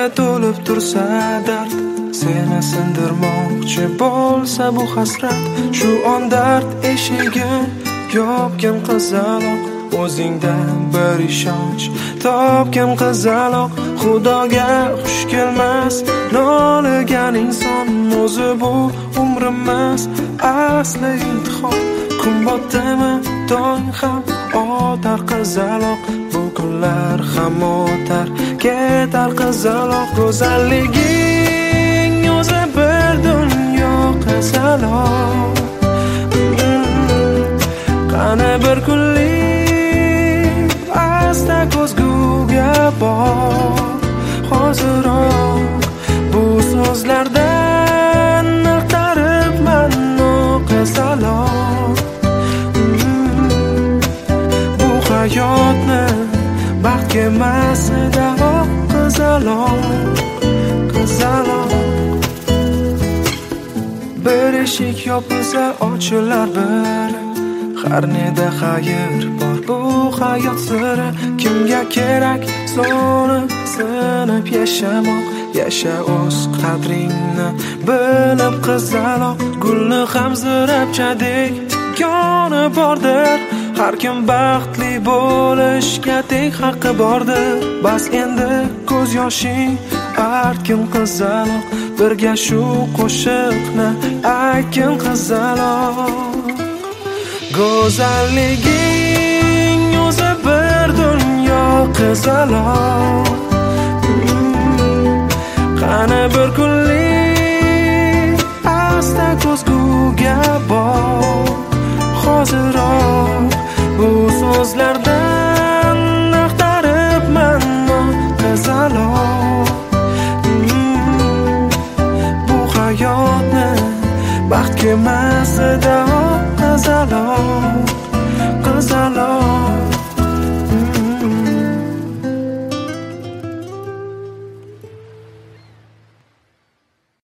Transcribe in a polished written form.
to'lib tursa dard, seni sindirmoqchi bo'lsa bu hasrat, shu on dard eshigin yopgin qizaloq, o'zingdan bir ishonch topgin qizaloq. Xudoga xush kelmas noligan inson, o'zi bu umrimiz asli imtihon. Kun botdimi tong ham otar qizaloq, bu kunlar ham o'tar ketar qizaloq. Go'zalliging o'zi bir dunyo qizaloq, qani bir kunlik asta ko'zguga bor. Hoziroq bu so'zlardan axtaribman o qizaloq, bu hayotni baxtga emasida o qizaloq, qizaloq. Bir eshik yopilsa ochilar biri, har neda xayr bor bu hayot siri. Kimga kerak so'nib sinib yashamoq, yasha o'z qadringni bilib qizaloq. Gulni ham zirabchadek tikoni bordir, har kim baxtli bo'lishga teng haqqi bordir. Bas endi ko'z yoshing artgin qizaloq, birga shu qo'shiqni aytgin qizaloq. Go'zalliging o'zi bir dunyo qizaloq, qani bir kun